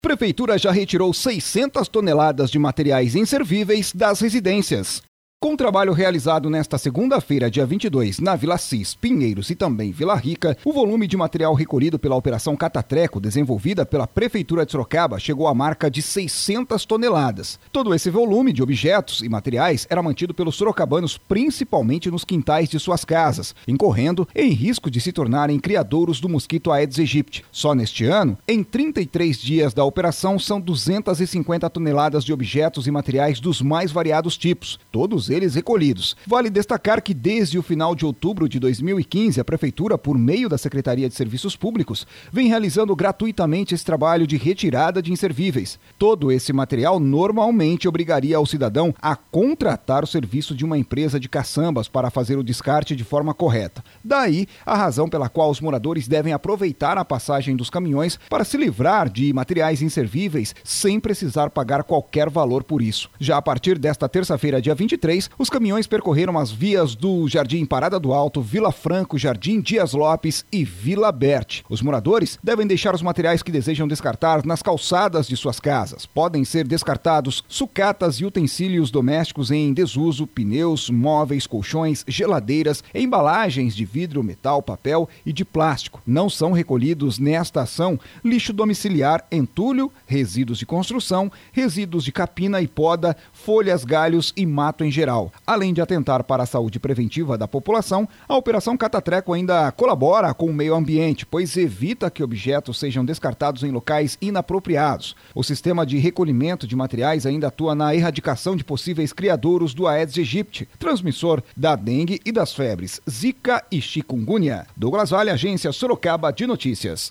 Prefeitura já retirou 600 toneladas de materiais inservíveis das residências. Com o trabalho realizado nesta segunda-feira, dia 22, na Vila Cis, Pinheiros e também Vila Rica, o volume de material recolhido pela Operação Catatreco, desenvolvida pela Prefeitura de Sorocaba, chegou à marca de 600 toneladas. Todo esse volume de objetos e materiais era mantido pelos sorocabanos principalmente nos quintais de suas casas, incorrendo em risco de se tornarem criadouros do mosquito Aedes aegypti. Só neste ano, em 33 dias da operação, são 250 toneladas de objetos e materiais dos mais variados tipos, todos eles recolhidos. Vale destacar que desde o final de outubro de 2015, a Prefeitura, por meio da Secretaria de Serviços Públicos, vem realizando gratuitamente esse trabalho de retirada de inservíveis. Todo esse material normalmente obrigaria o cidadão a contratar o serviço de uma empresa de caçambas para fazer o descarte de forma correta. Daí a razão pela qual os moradores devem aproveitar a passagem dos caminhões para se livrar de materiais inservíveis sem precisar pagar qualquer valor por isso. Já a partir desta terça-feira, dia 23, os caminhões percorreram as vias do Jardim Parada do Alto, Vila Franco, Jardim Dias Lopes e Vila Berti. Os moradores devem deixar os materiais que desejam descartar nas calçadas de suas casas. Podem ser descartados sucatas e utensílios domésticos em desuso, pneus, móveis, colchões, geladeiras, embalagens de vidro, metal, papel e de plástico. Não são recolhidos nesta ação lixo domiciliar, entulho, resíduos de construção, resíduos de capina e poda, folhas, galhos e mato em geral. Além de atentar para a saúde preventiva da população, a Operação Catatreco ainda colabora com o meio ambiente, pois evita que objetos sejam descartados em locais inapropriados. O sistema de recolhimento de materiais ainda atua na erradicação de possíveis criadouros do Aedes aegypti, transmissor da dengue e das febres Zika e chikungunya. Douglas Vale, Agência Sorocaba de Notícias.